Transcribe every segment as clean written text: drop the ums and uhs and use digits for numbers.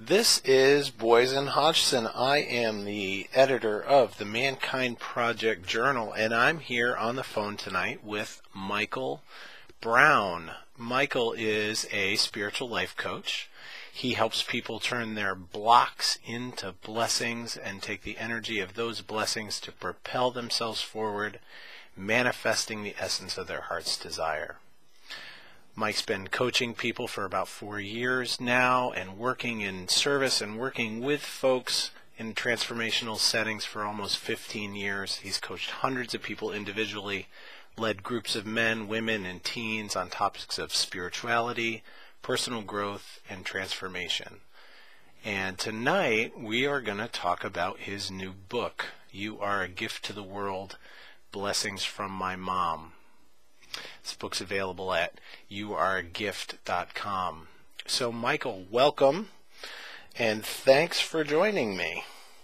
This is Boysen Hodgson. I am the editor of the Mankind Project Journal, and I'm here on the phone tonight with Michael Brown. Michael is a spiritual life coach. He helps people turn their blocks into blessings and take the energy of those blessings to propel themselves forward, manifesting the essence of their heart's desire. Mike's been coaching people for about 4 years now and working in service and working with folks in transformational settings for almost 15 years. He's coached hundreds of people individually, led groups of men, women, and teens on topics of spirituality, personal growth, and transformation. And tonight we are going to talk about his new book, You Are a Gift to the World, Blessings from My Mom. This book's available at youareagift.com. So, Michael, welcome, and thanks for joining me.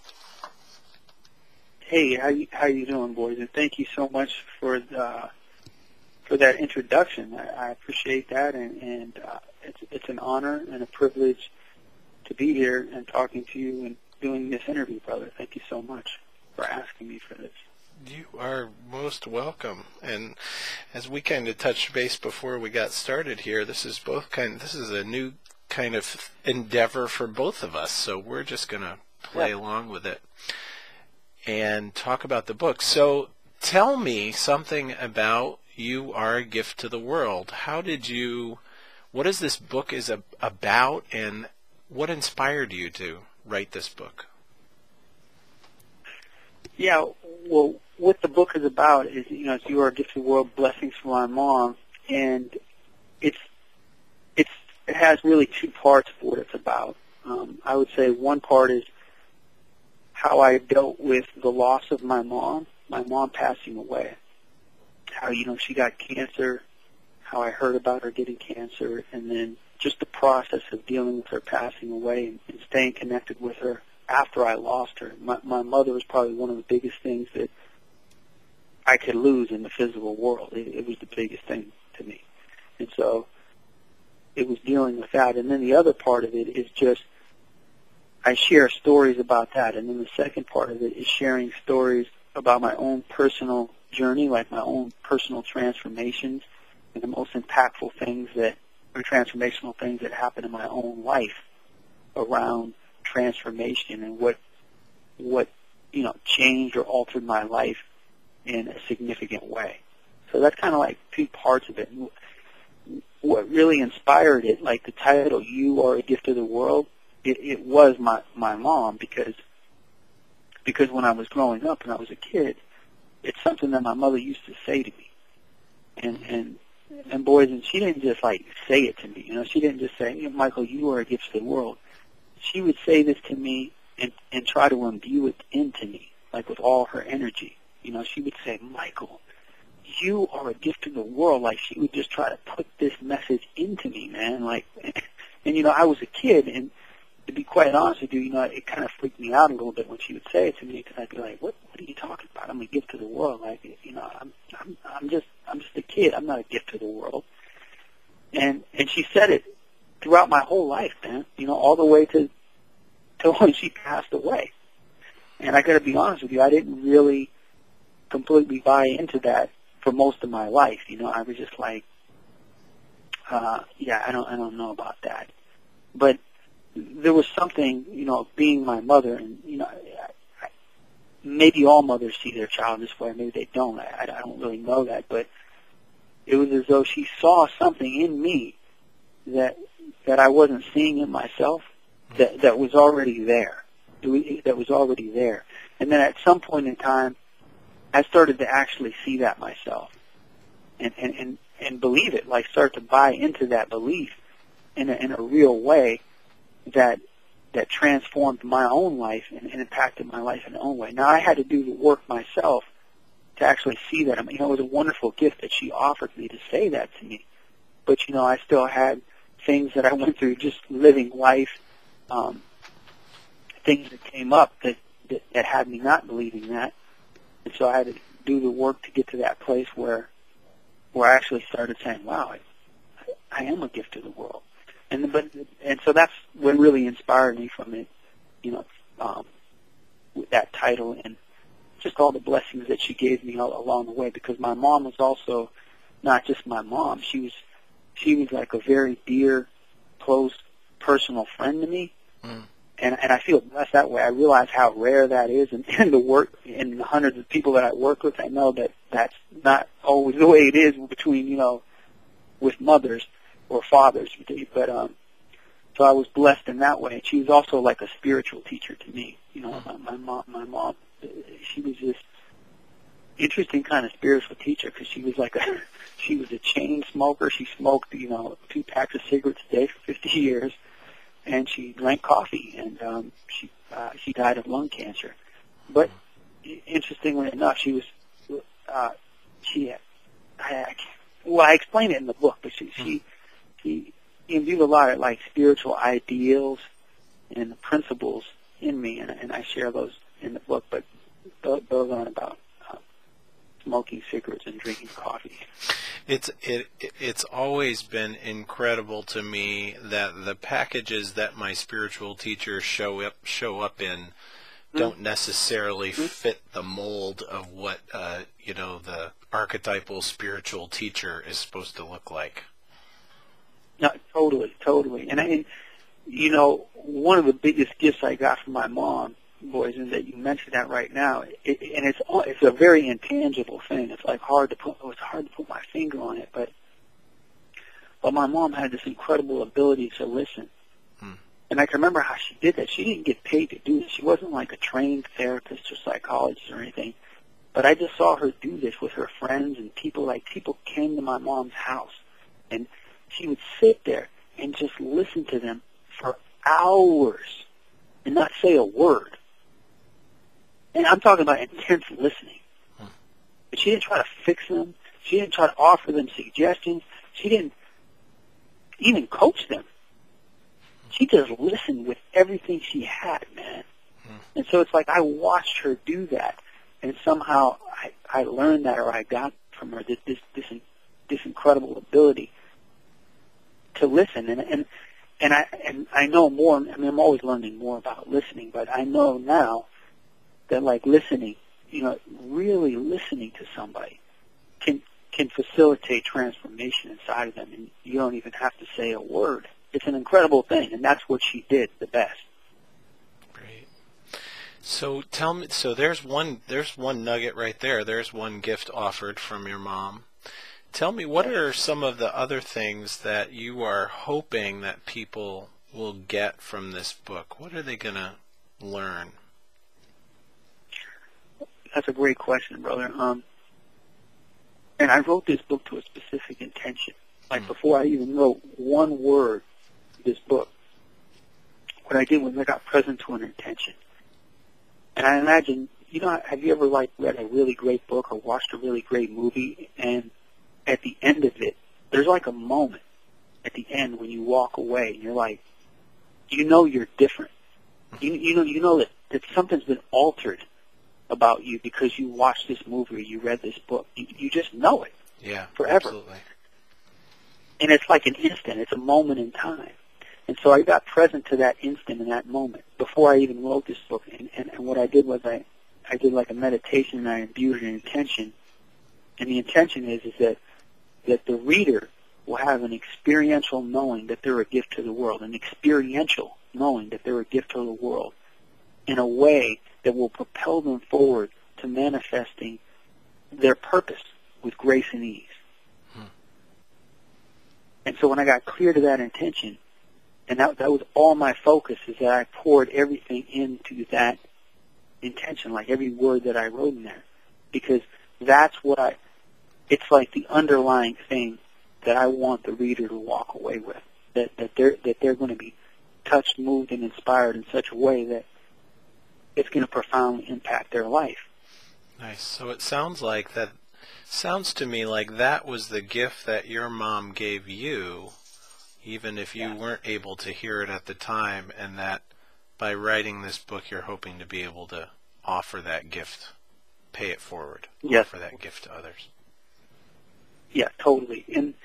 Hey, how you doing, boys? And thank you so much for that introduction. I appreciate that, and it's an honor and a privilege to be here and talking to you and doing this interview, brother. Thank you so much for asking me for this. You are most welcome. And as we kind of touched base before we got started here, this is a new kind of endeavor for both of us. So we're just going to play along with it and talk about the book. So tell me something about You Are a Gift to the World. What is this book about, and what inspired you to write this book? Yeah, well, what the book is about is, it's You Are a Gift to the World, Blessings from My Mom, and it has really two parts of what it's about. I would say one part is how I dealt with the loss of my mom passing away. How, she got cancer, how I heard about her getting cancer, and then just the process of dealing with her passing away and staying connected with her after I lost her. My mother was probably one of the biggest things that I could lose in the physical world. It was the biggest thing to me. And so it was dealing with that. And then the other part of it is just I share stories about that. And then the second part of it is sharing stories about my own personal journey, like my own personal transformations and the most impactful things transformational things that happen in my own life around transformation and what changed or altered my life in a significant way. So that's kind of like two parts of it. What really inspired it, like the title, You Are a Gift to the World, it was my mom, because when I was growing up and I was a kid, it's something that my mother used to say to me. And boys, and she didn't just say it to me. She didn't just say, Michael, you are a gift to the world. She would say this to me and try to imbue it into me, like with all her energy. She would say, Michael, you are a gift to the world. Like, she would just try to put this message into me, man. And I was a kid, and to be quite honest with you, it kind of freaked me out a little bit when she would say it to me, because I'd be like, what are you talking about? I'm a gift to the world. I'm just a kid. I'm not a gift to the world. And she said it throughout my whole life, man, all the way to when she passed away. And I got to be honest with you, I didn't really completely buy into that for most of my life. I was just like, I don't know about that. But there was something, being my mother, and maybe all mothers see their child this way, maybe they don't. I don't really know that, but it was as though she saw something in me that I wasn't seeing in myself, that was already there. That was already there. And then at some point in time, I started to actually see that myself and believe it, start to buy into that belief in a real way that transformed my own life and impacted my life in its own way. Now, I had to do the work myself to actually see that. It was a wonderful gift that she offered me to say that to me. But, I still had things that I went through just living life, things that came up that had me not believing that. And so I had to do the work to get to that place where I actually started saying, wow, I am a gift to the world. And so that's what really inspired me from it, you know, with that title and just all the blessings that she gave me all along the way. Because my mom was also not just my mom; she was like a very dear, close, personal friend to me. Mm. And I feel blessed that way. I realize how rare that is, and in the work, in the hundreds of people that I work with, I know that that's not always the way it is between, you know, with mothers or fathers. But so I was blessed in that way. And she was also like a spiritual teacher to me. You know, my mom, she was this interesting kind of spiritual teacher because she was she was a chain smoker. She smoked, you know, 2 packs of cigarettes a day for 50 years. And she drank coffee, and she died of lung cancer. But interestingly enough, she was I explain it in the book, but she imbued a lot of like spiritual ideals and the principles in me, and I share those in the book. But those aren't about smoking cigarettes and drinking coffee. It's always been incredible to me that the packages that my spiritual teachers show up in don't necessarily fit the mold of what you know, the archetypal spiritual teacher is supposed to look like. No, totally. And you know, one of the biggest gifts I got from my mom, boys, and that you mentioned that right now, and it's a very intangible thing. It's like hard to put my finger on it, but my mom had this incredible ability to listen. And I can remember how she did that. She didn't get paid to do this. She wasn't like a trained therapist or psychologist or anything. But I just saw her do this with her friends and people. Like, people came to my mom's house, and she would sit there and just listen to them for hours and not say a word. And I'm talking about intense listening. But she didn't try to fix them. She didn't try to offer them suggestions. She didn't even coach them. She just listened with everything she had, man. And so it's like I watched her do that, and somehow I learned that, or I got from her this incredible ability to listen. And I know more. I mean, I'm always learning more about listening, but I know now that, like, listening, you know, really listening to somebody can facilitate transformation inside of them, and you don't even have to say a word. It's an incredible thing, and that's what she did the best. Great. So tell me, so there's one nugget right there. There's one gift offered from your mom. Tell me, what are some of the other things that you are hoping that people will get from this book? What are they going to learn? That's a great question, brother. And I wrote this book to a specific intention. Like, before I even wrote one word of this book, what I did was I got present to an intention. And I imagine, you know, have you ever, like, read a really great book or watched a really great movie, and at the end of it, there's like a moment at the end when you walk away and you're like, you know you're different. You know that something's been altered about you because you watched this movie or you read this book. You just know it. Yeah, forever. Absolutely. And it's like an instant. It's a moment in time. And so I got present to that instant and that moment before I even wrote this book. And what I did was I did like a meditation, and I imbued an intention. And the intention is that the reader will have an experiential knowing that they're a gift to the world, an experiential knowing that they're a gift to the world in a way that will propel them forward to manifesting their purpose with grace and ease. And so when I got clear to that intention, and that was all my focus, is that I poured everything into that intention, like every word that I wrote in there, because that's what it's like the underlying thing that I want the reader to walk away with, that they're going to be touched, moved, and inspired in such a way that it's going to profoundly impact their life. Nice. So it sounds to me like that was the gift that your mom gave you, even if you weren't able to hear it at the time, and that by writing this book you're hoping to be able to offer that gift, pay it forward, offer that gift to others. Yeah, totally. And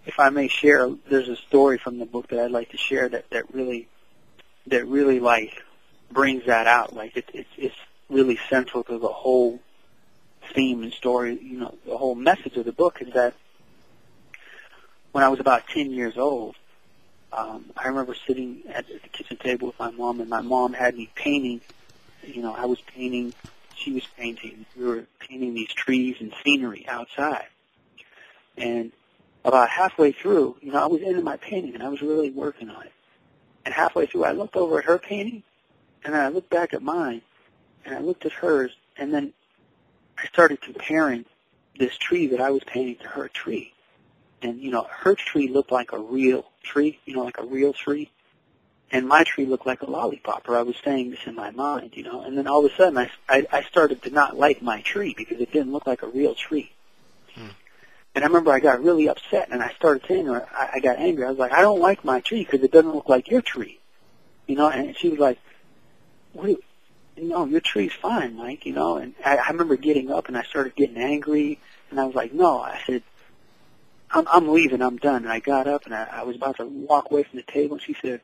if I may share, there's a story from the book that I'd like to share that really like brings that out. Like it's really central to the whole theme and story. You know, the whole message of the book is that when I was about 10 years old, I remember sitting at the kitchen table with my mom, and my mom had me painting. You know, I was painting, she was painting. We were painting these trees and scenery outside. And about halfway through, you know, I was into my painting, and I was really working on it. And halfway through, I looked over at her painting, and then I looked back at mine, and I looked at hers, and then I started comparing this tree that I was painting to her tree. And, you know, her tree looked like a real tree, you know, like a real tree. And my tree looked like a lollipop, or I was saying this in my mind, you know. And then all of a sudden, I started to not like my tree because it didn't look like a real tree. And I remember I got really upset, and I started saying to her, I got angry. I was like, I don't like my tree because it doesn't look like your tree. You know, and she was like, wait, no, your tree's fine, Mike, you know. And I remember getting up, and I started getting angry, and I was like, no. I said, I'm leaving, I'm done. And I got up, and I was about to walk away from the table, and she said,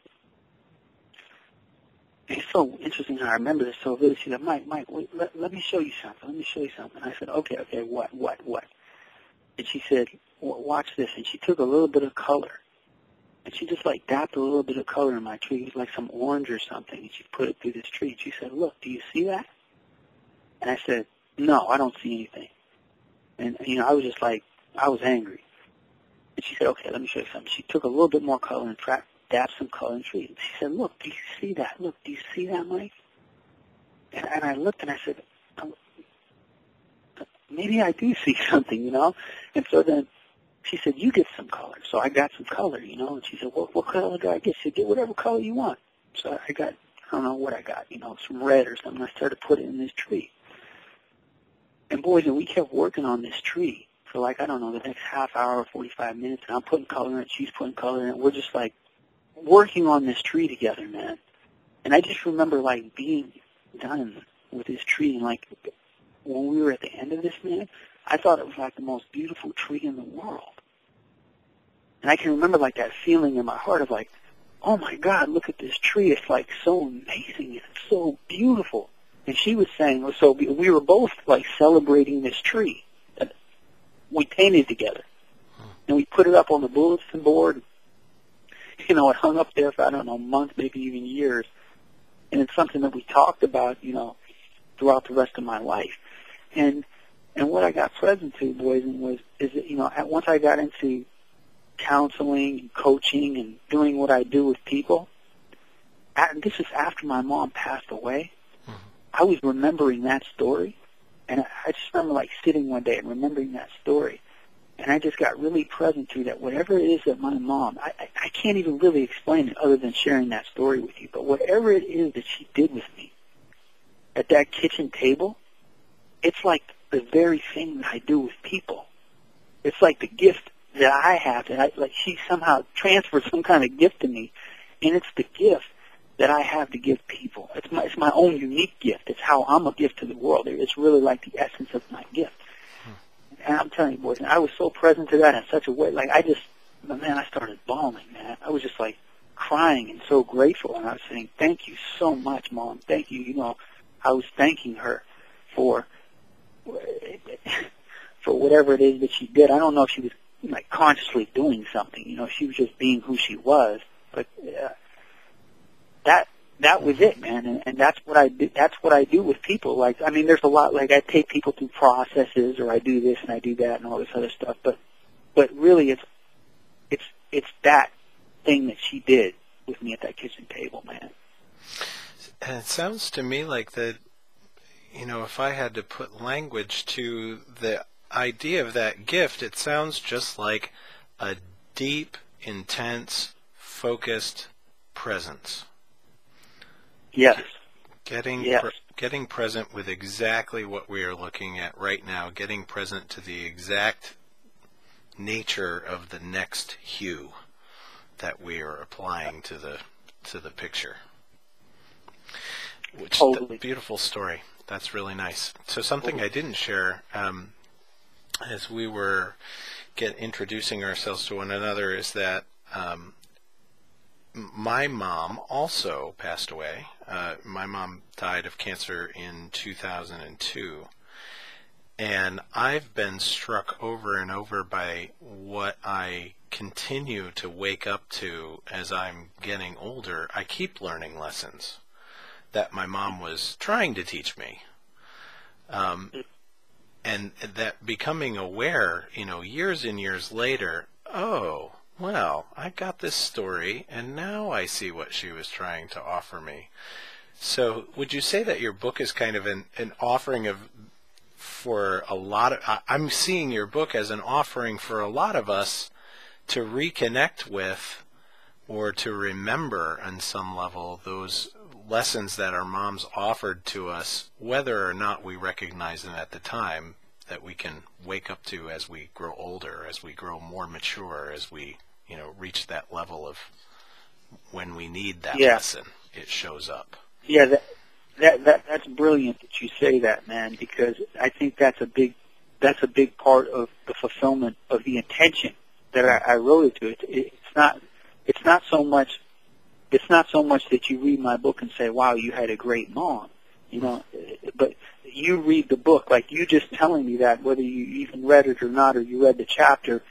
it's so interesting how I remember this so vividly. She said, Mike, wait, let me show you something. Let me show you something. I said, okay, what? And she said, watch this. And she took a little bit of color. And she just like dapped a little bit of color in my tree. It was like some orange or something. And she put it through this tree. And she said, look, do you see that? And I said, no, I don't see anything. And, you know, I was just like, I was angry. And she said, okay, let me show you something. She took a little bit more color and dabbed some color in the tree. And she said, look, do you see that? Look, do you see that, Mike? And I looked and I said, maybe I do see something, you know. And so then she said, you get some color. So I got some color, you know. And she said, what color do I get? She said, get whatever color you want. So I got, I don't know what I got, you know, some red or something. I started putting it in this tree. And boys, and we kept working on this tree for like, I don't know, the next half hour or 45 minutes. And I'm putting color in it. She's putting color in it. We're just like working on this tree together, man. And I just remember like being done with this tree, and like when we were at the end of this, man, I thought it was like the most beautiful tree in the world. And I can remember like that feeling in my heart of like, oh my God, look at this tree. It's like so amazing. It's so beautiful. And she was saying, so we were both like celebrating this tree that we painted together. And we put it up on the bulletin board. You know, it hung up there for, I don't know, months, maybe even years. And it's something that we talked about, you know, throughout the rest of my life. And what I got present to, boys, is that, you know, once I got into counseling and coaching and doing what I do with people, this is after my mom passed away, I was remembering that story. And I just remember, like, sitting one day and remembering that story. And I just got really present to that. Whatever it is that my mom, I can't even really explain it other than sharing that story with you. But whatever it is that she did with me at that kitchen table, it's like the very thing that I do with people. It's like the gift that I have. That like she somehow transferred some kind of gift to me. And it's the gift that I have to give people. It's my own unique gift. It's how I'm a gift to the world. It's really like the essence of my gift. And I'm telling you, boys, and I was so present to that in such a way, like I started bawling, man. I was just like crying and so grateful, and I was saying, thank you so much, Mom. Thank you. You know, I was thanking her for whatever it is that she did. I don't know if she was like consciously doing something. You know, she was just being who she was. But that was it, man, and that's what I do. That's what I do with people. Like, I mean, there's a lot. Like, I take people through processes, or I do this and I do that, and all this other stuff. But really, it's that thing that she did with me at that kitchen table, man. And it sounds to me like that. You know, if I had to put language to the idea of that gift, it sounds just like a deep, intense, focused presence. Yes. Getting present with exactly what we are looking at right now, getting present to the exact nature of the next hue that we are applying to the picture. Which totally. Beautiful story. That's really nice. So something I didn't share as we were get introducing ourselves to one another is that my mom also passed away. My mom died of cancer in 2002. And I've been struck over and over by what I continue to wake up to as I'm getting older. I keep learning lessons that my mom was trying to teach me. And that becoming aware, years and years later, oh, well, I got this story, and now I see what she was trying to offer me. So would you say that your book is kind of an offering of, for a lot of, I'm seeing your book as an offering for a lot of us to reconnect with or to remember on some level those lessons that our moms offered to us, whether or not we recognize them at the time, that we can wake up to as we grow older, as we grow more mature, as we, reach that level of when we need that lesson, it shows up. Yeah, that's brilliant that you say that, man, because I think that's a big part of the fulfillment of the intention that I wrote it to. It's not so much that you read my book and say, "Wow, you had a great mom," but you read the book, like you just telling me that, whether you even read it or not, or you read the chapter,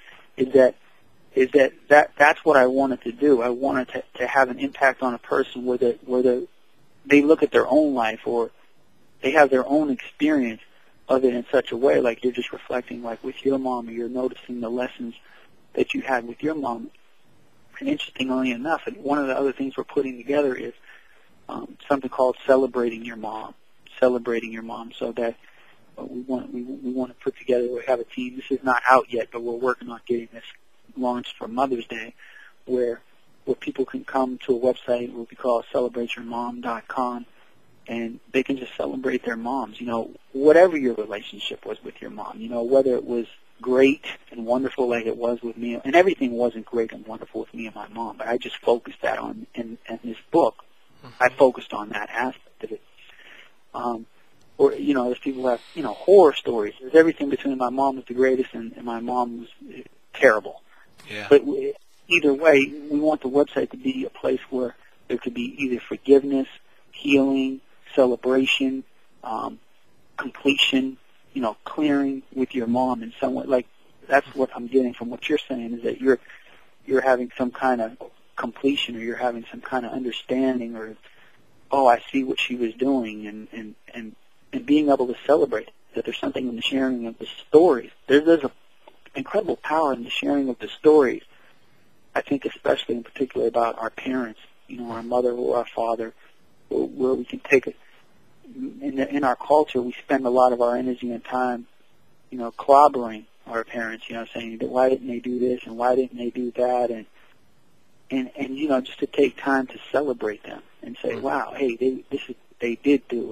that's what I wanted to do. I wanted to have an impact on a person where they look at their own life, or they have their own experience of it in such a way, like you're just reflecting, like with your mom, or you're noticing the lessons that you had with your mom. And interestingly enough, one of the other things we're putting together is something called Celebrating Your Mom. Celebrating Your Mom, so that we want to put together, we have a team. This is not out yet, but we're working on getting this launched for Mother's Day, where people can come to a website, what we call celebrateyourmom.com, and they can just celebrate their moms, whatever your relationship was with your mom, whether it was great and wonderful like it was with me, and everything wasn't great and wonderful with me and my mom, but I just focused that on, in this book, I focused on that aspect of it. Or, there's people who have, horror stories. There's everything between my mom was the greatest and my mom was terrible. Yeah. But either way, we want the website to be a place where there could be either forgiveness, healing, celebration, completion, clearing with your mom in some way. Like, that's what I'm getting from what you're saying, is that you're having some kind of completion, or you're having some kind of understanding, or, oh, I see what she was doing, and being able to celebrate that there's something in the sharing of the stories. There's an incredible power in the sharing of the stories. I think especially in particular about our parents, our mother or our father, where we can take it. In our culture, we spend a lot of our energy and time, clobbering our parents, saying that why didn't they do this and why didn't they do that, and just to take time to celebrate them and say, wow, hey, they did do,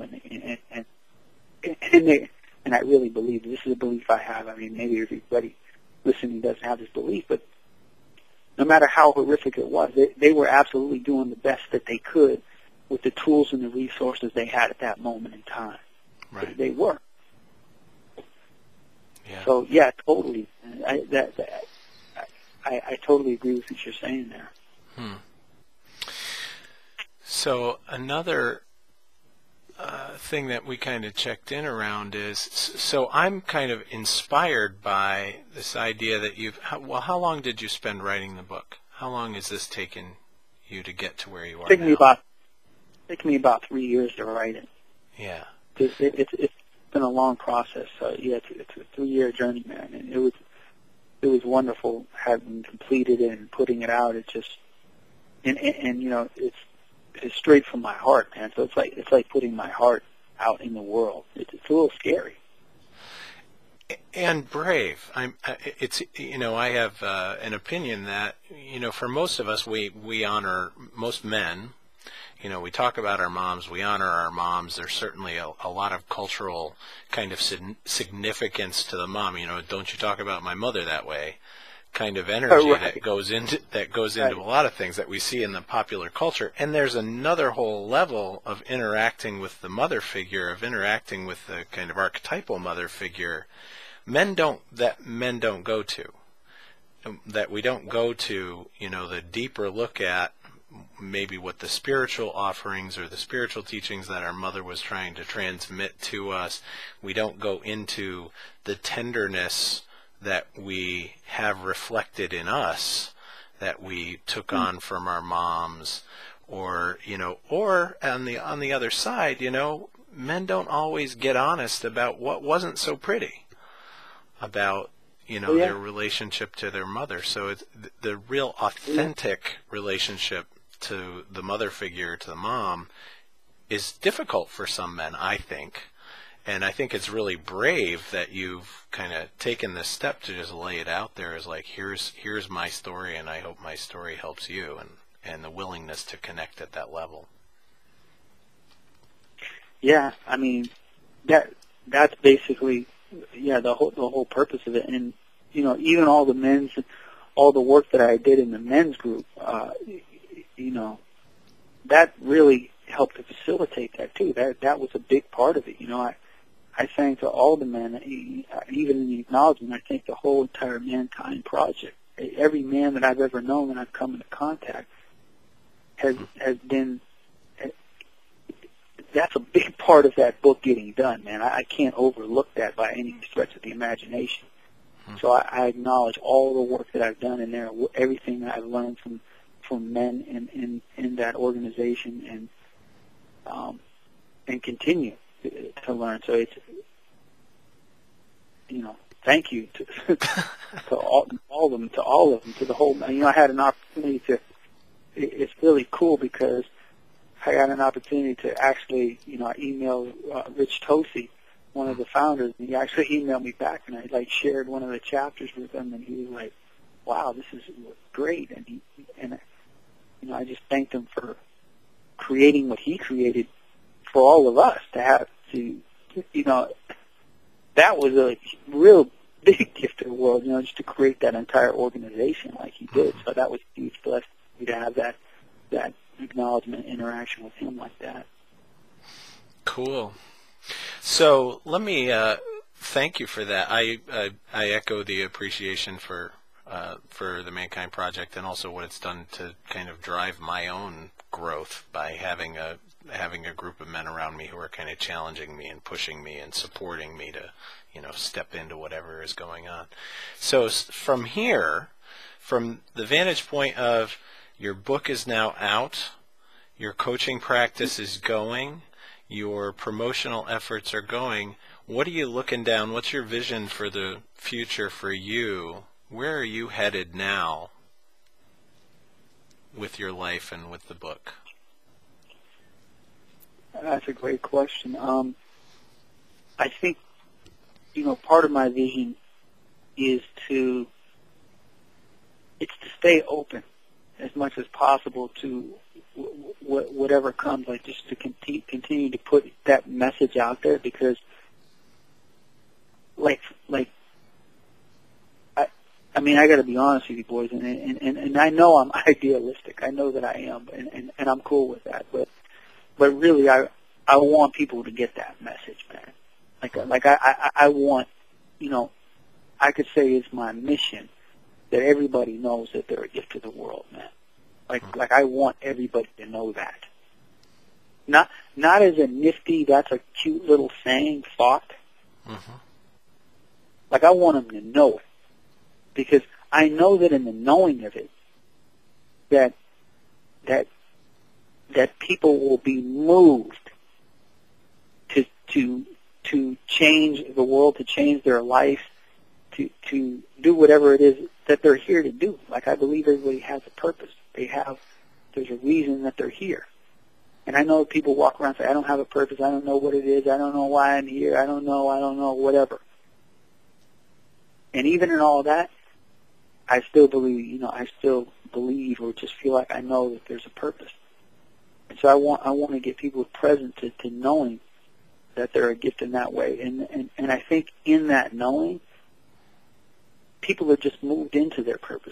and I really believe, this is a belief I have. I mean, maybe everybody listening doesn't have this belief, but no matter how horrific it was, they were absolutely doing the best that they could with the tools and the resources they had at that moment in time. Right. They were. Yeah. So, yeah, totally. I totally agree with what you're saying there. So another thing that we kind of checked in around is, so I'm kind of inspired by this idea that how long did you spend writing the book? How long has this taken you to get to where you are now? Taken me about 3 years to write it. Yeah. It's been a long process. It's a 3-year journey, man, and it was wonderful having completed it and putting it out. It's just, and it's straight from my heart, man. So it's like putting my heart out in the world. It's a little scary. And brave. I have an opinion that, for most of us, we honor, most men, we talk about our moms, we honor our moms. There's certainly a lot of cultural kind of significance to the mom. Don't you talk about my mother that way? Kind of energy that goes into a lot of things that we see in the popular culture. And there's another whole level of interacting with the mother figure, of interacting with the kind of archetypal mother figure, men don't go to. that we don't go to, the deeper look at maybe what the spiritual offerings or the spiritual teachings that our mother was trying to transmit to us. We don't go into the tenderness that we have reflected in us that we took on from our moms, or on the other side, men don't always get honest about what wasn't so pretty about their relationship to their mother. So it's the real authentic relationship to the mother figure, to the mom, is difficult for some men, I think. And I think it's really brave that you've kind of taken this step to just lay it out there as like, here's my story, and I hope my story helps you, and the willingness to connect at that level. Yeah, I mean, that's basically the whole purpose of it. And even all the work that I did in the men's group, that really helped to facilitate that too. That was a big part of it. I thank to all the men, even in the acknowledgement, I thank the whole entire Mankind Project. Every man that I've ever known that I've come into contact has been. That's a big part of that book getting done, man. I can't overlook that by any stretch of the imagination. So I acknowledge all the work that I've done in there, everything that I've learned from men in that organization, and continue to learn. So it's, thank you to all of them, to the whole. I had an opportunity to. It's really cool because I got an opportunity to actually, I emailed Rich Tosi, one of the founders, and he actually emailed me back, and I shared one of the chapters with him, and he was like, "Wow, this is great," and I just thanked him for creating what he created for all of us to have to, that was a real big gift to the world, just to create that entire organization like he did. So that was a huge blessing for me to have that acknowledgement interaction with him like that. Cool. So let me thank you for that. I echo the appreciation for the Mankind Project, and also what it's done to kind of drive my own growth by having a group of men around me who are kind of challenging me and pushing me and supporting me to step into whatever is going on. So from here, from the vantage point of your book is now out, your coaching practice is going, your promotional efforts are going, what are you looking down? What's your vision for the future for you? Where are you headed now with your life and with the book? That's a great question. I think, part of my vision is to stay open as much as possible to whatever comes, like just to continue to put that message out there, because I got to be honest with you boys, and I know I'm idealistic. I know that I am, and I'm cool with that. But really, I want people to get that message, man. I want, I could say it's my mission that everybody knows that they're a gift to the world, man. Like I want everybody to know that. Not as a nifty, that's a cute little saying thought. Mm-hmm. Like I want them to know it, because I know that in the knowing of it, that people will be moved to change the world, to change their life, to do whatever it is that they're here to do. Like I believe everybody has a purpose. There's a reason that they're here. And I know people walk around and say, I don't have a purpose, I don't know what it is, I don't know why I'm here, I don't know, whatever. And even in all that, I still believe, or just feel like I know that there's a purpose. And so I want to get people present to knowing that they're a gift in that way. And I think in that knowing, people are just moved into their purpose.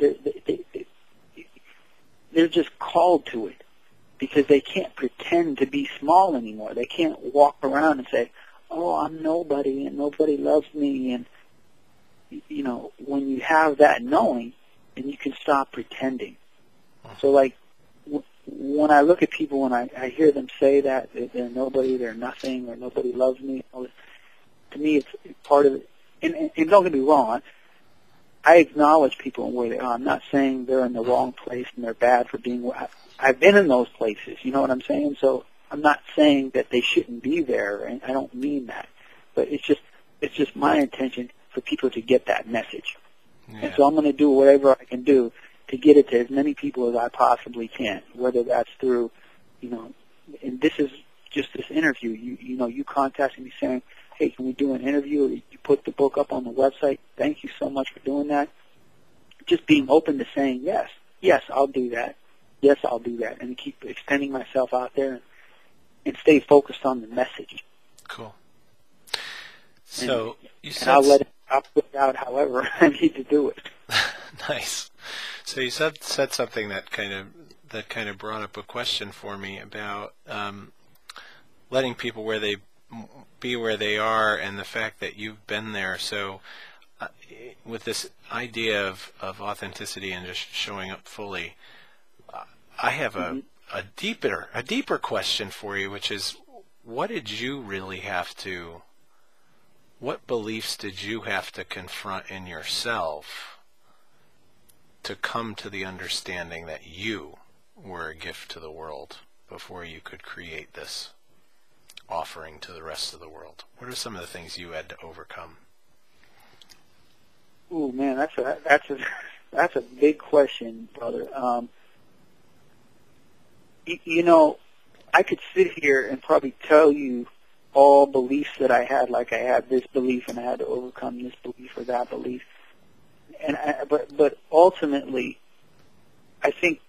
They're just called to it, because they can't pretend to be small anymore. They can't walk around and say, oh, I'm nobody and nobody loves me. And when you have that knowing, then you can stop pretending. So, like, when I look at people and I hear them say that they're nobody, they're nothing, or nobody loves me, to me it's part of it. And don't get me wrong, I acknowledge people and where they are. I'm not saying they're in the wrong place and they're bad for being. I've been in those places. You know what I'm saying? So I'm not saying that they shouldn't be there, and I don't mean that. But it's just my intention for people to get that message. Yeah. And so I'm going to do whatever I can do to get it to as many people as I possibly can, whether that's through, and this is just this interview. You contacted me saying, hey, can we do an interview? You put the book up on the website. Thank you so much for doing that. Just being open to saying yes. Yes, I'll do that. Yes, I'll do that. And keep extending myself out there and stay focused on the message. Cool. So you said... I'll put it out however I need to do it. Nice. So you said something that kind of brought up a question for me about letting people be where they are, and the fact that you've been there. So with this idea of authenticity and just showing up fully, I have a deeper question for you, which is, what beliefs did you have to confront in yourself to come to the understanding that you were a gift to the world before you could create this offering to the rest of the world? What are some of the things you had to overcome? Oh man, that's a big question, brother. I could sit here and probably tell you all beliefs that I had, like I had this belief and I had to overcome this belief or that belief. But ultimately, I think,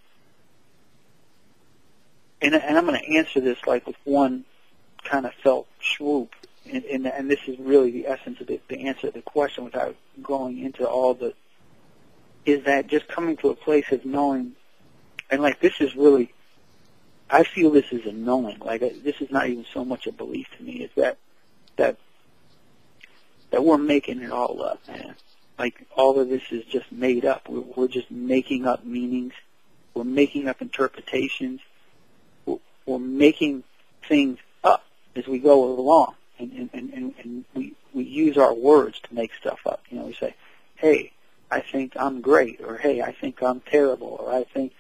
and I'm going to answer this like with one kind of felt swoop, and this is really the essence of the answer to the question without going into all the, is that just coming to a place of knowing, and like this is really, I feel this is a knowing. Like this is not even so much a belief to me. It's that we're making it all up, man. Like all of this is just made up. We're just making up meanings. We're making up interpretations. We're making things up as we go along, and we use our words to make stuff up. We say, "Hey, I think I'm great," or "Hey, I think I'm terrible," or "I think,"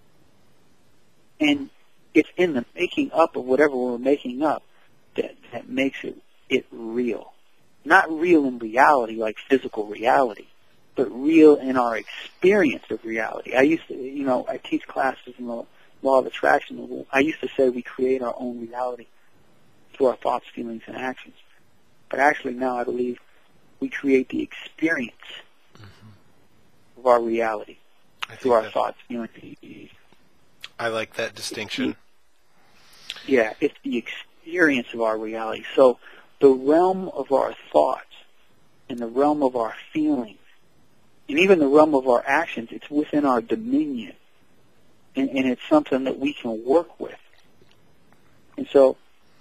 and it's in the making up of whatever we're making up that makes it real. Not real in reality, like physical reality, but real in our experience of reality. I used to, I teach classes in the law of attraction. I used to say we create our own reality through our thoughts, feelings, and actions. But actually now I believe we create the experience of our reality through our thoughts, feelings, and actions. I like that distinction. Yeah, it's the experience of our reality. So the realm of our thoughts and the realm of our feelings and even the realm of our actions, it's within our dominion. And it's something that we can work with. And so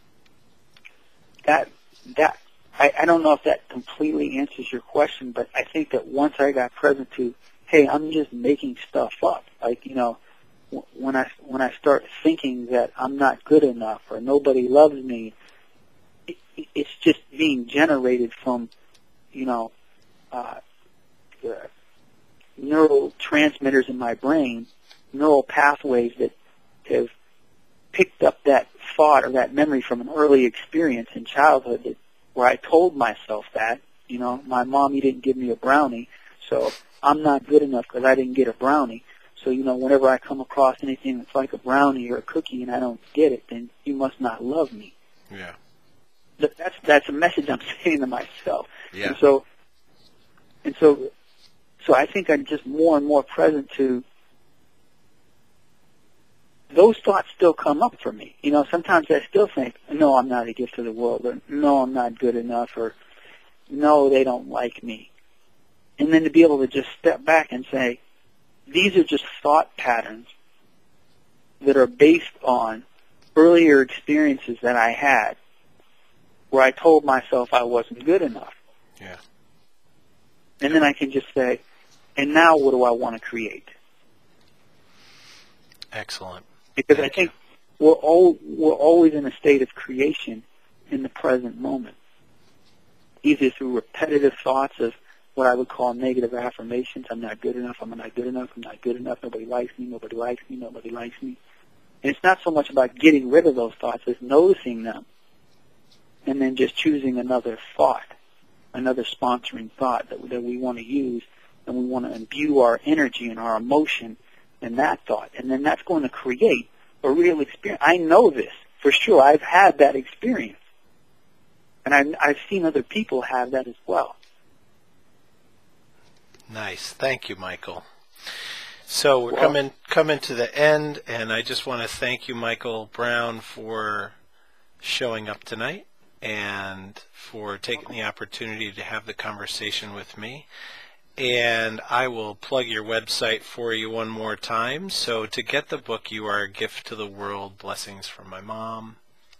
that I don't know if that completely answers your question, but I think that once I got present to, hey, I'm just making stuff up. Like, when I start thinking that I'm not good enough or nobody loves me, it's just being generated from, neurotransmitters in my brain, neural pathways that have picked up that thought or that memory from an early experience in childhood where I told myself that, my mommy didn't give me a brownie, so I'm not good enough because I didn't get a brownie. So, whenever I come across anything that's like a brownie or a cookie and I don't get it, then you must not love me. Yeah. That's a message I'm saying to myself. Yeah. And so I think I'm just more and more present to those thoughts still come up for me. Sometimes I still think, no, I'm not a gift to the world, or no, I'm not good enough, or no, they don't like me. And then to be able to just step back and say, these are just thought patterns that are based on earlier experiences that I had where I told myself I wasn't good enough. Yeah. And then I can just say, and now what do I want to create? Excellent. Because I think we're always in a state of creation in the present moment, either through repetitive thoughts of what I would call negative affirmations. I'm not good enough. I'm not good enough. I'm not good enough. Nobody likes me. Nobody likes me. Nobody likes me. And it's not so much about getting rid of those thoughts as noticing them and then just choosing another thought, another sponsoring thought that we want to use, and we want to imbue our energy and our emotion in that thought. And then that's going to create a real experience. I know this for sure. I've had that experience. And I've seen other people have that as well. Nice. Thank you, Michael. So we're coming to the end, and I just want to thank you, Michael Brown, for showing up tonight and for taking the opportunity to have the conversation with me. And I will plug your website for you one more time. So to get the book, You Are a Gift to the World, Blessings from My Mom,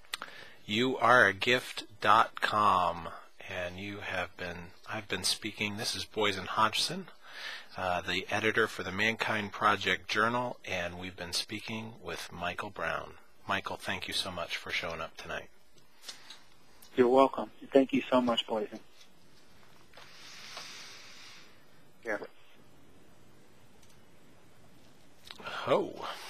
youareagift.com. And I've been speaking, this is Boysen Hodgson, the editor for the Mankind Project Journal, and we've been speaking with Michael Brown. Michael, thank you so much for showing up tonight. You're welcome. Thank you so much, Boysen. Yeah. Oh.